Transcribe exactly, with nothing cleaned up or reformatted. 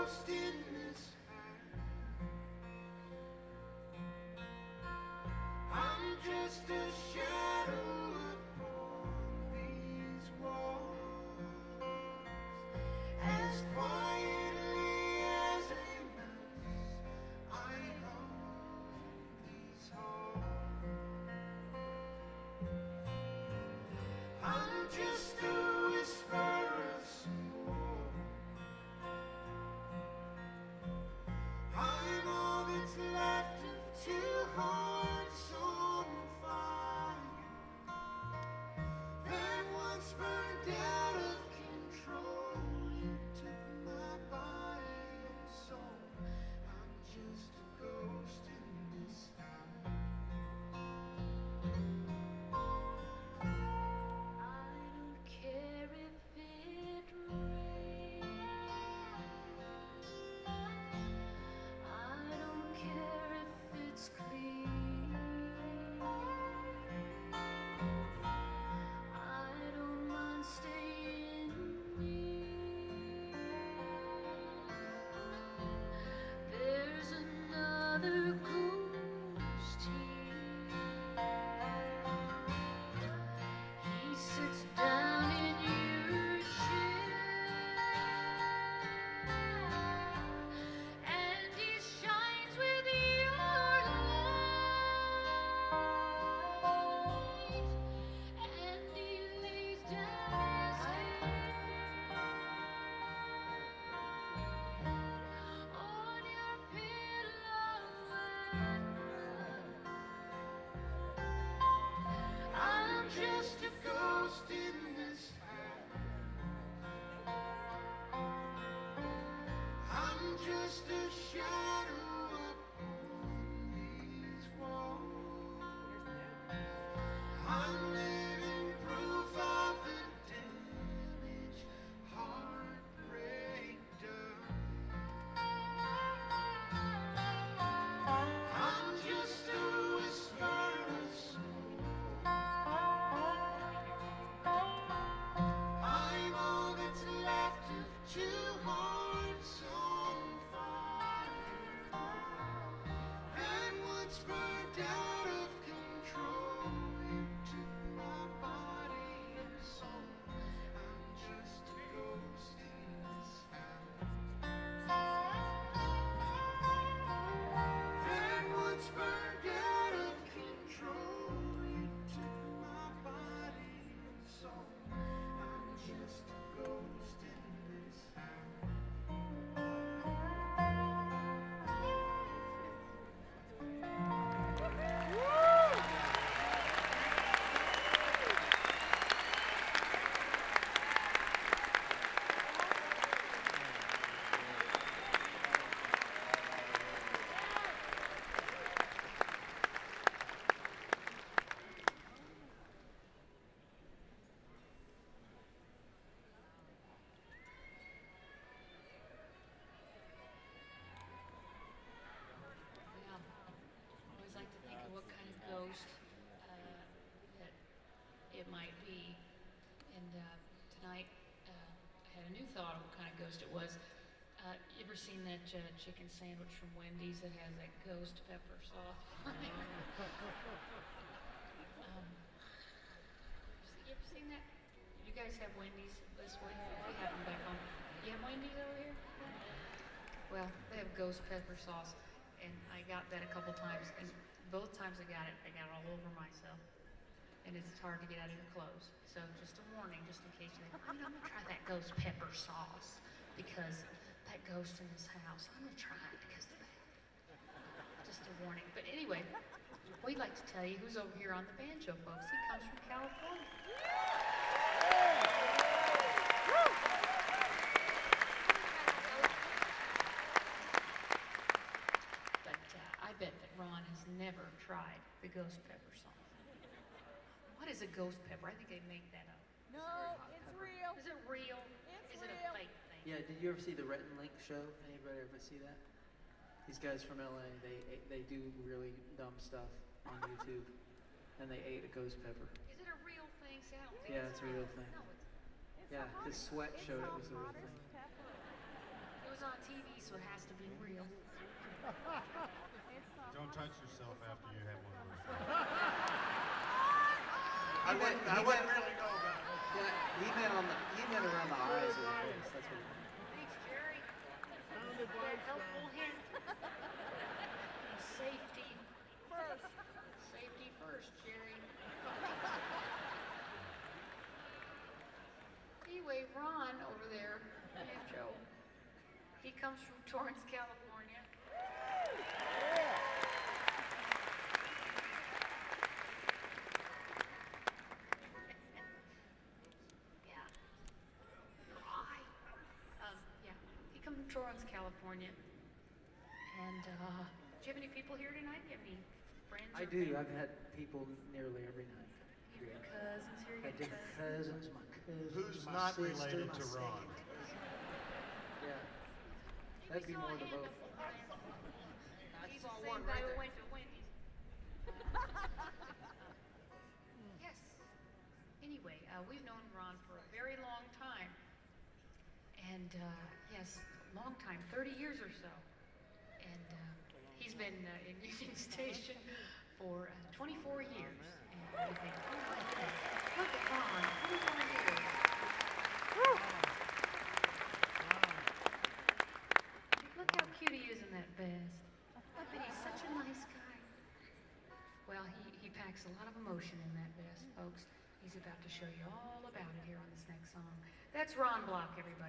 ghost in this house. I'm just a shadow upon these walls, as quietly as a mouse I haunt these halls. I'm just a whisper of smoke. I'm all that's left of two hearts on fire that once burned out of control. You took my body and soul. I'm just a ghost in this house. I don't care if it rains. I don't care if it's clean. I don't mind staying near. There's another ghost here. He sits down in your chair, and he shines with your light, and he lays down his head on your pillow at night. I'm just a ghost in this house. I'm just a shadow upon these walls. I'm living proof of the damage heartbreak done. I'm just a whisper of smoke. I'm all that's left of two hearts on fire that once burned out of control. You took my body and soul. I'm just a ghost in this house that once burned out of control. You took my body and soul. I'm just a ghost in this house. Yeah, I always like to think of what kind of ghost uh, that it might be. And uh, tonight, uh, I had a new thought of what kind of ghost it was. Uh, you ever seen that uh, chicken sandwich from Wendy's that has that ghost pepper sauce? um, you ever seen that? You guys have Wendy's this way? We have them back home. You have Wendy's over here? Well, they have ghost pepper sauce, and I got that a couple times, and both times I got it, I got it all over myself, and it's hard to get out of your clothes. So just a warning, just in case you think, I'm gonna try that ghost pepper sauce because that ghost in this house, I'm gonna try it because of that. Just a warning. But anyway, we'd like to tell you who's over here on the banjo, folks. He comes from California. But uh, I bet that Ron has never tried the ghost pepper sauce. What is a ghost pepper? I think they make that up. No, it's Pepper. real. Is it real? It's is it real. a fake thing? Yeah, did you ever see the Rhett and Link show? Anybody ever see that? These guys from L A, they they do really dumb stuff on YouTube, and they ate a ghost pepper. Is it a real thing? See, I don't think Yeah, it's it's a real thing. No, it's, It's Yeah, the his hottest- sweat it's showed the it was the real hottest thing. pepper. it was was on T V, so it has to be real. Don't touch yourself after you have one of those. He I meant, wouldn't, he I wouldn't meant, really know about it. yeah, he meant on the, he meant around the eyes of the face. That's what he meant. Thanks, Jerry. That helpful hint. Safety first. Safety first, Jerry. Anyway, Ron over there, yeah, Joe, he comes from Torrance, California. Yeah. Hi. Um, yeah, he comes from Torrance, California. And, uh, do you have any people here tonight? Do you have any friends? I or do. family? I've had people nearly every night. You have your cousins here, I your did cousins. cousins, my cousins, Who's my not sister, related my to Ron? second cousin. Yeah, We that'd be saw more a to hand both. up over there. I He's saw the same one guy right who there. went to Wendy's. Yes. Anyway, uh, we've known Ron for a very long time. And, uh, yes, long time, thirty years or so. And, uh, he's been uh, in Union Station for uh, twenty-four years. And we think, oh my goodness, look at Ron, twenty-four years. Look how cute he is in that vest. And he's such a nice guy. Well, he, he packs a lot of emotion in that vest, folks. He's about to show you all about it here on this next song. That's Ron Block, everybody.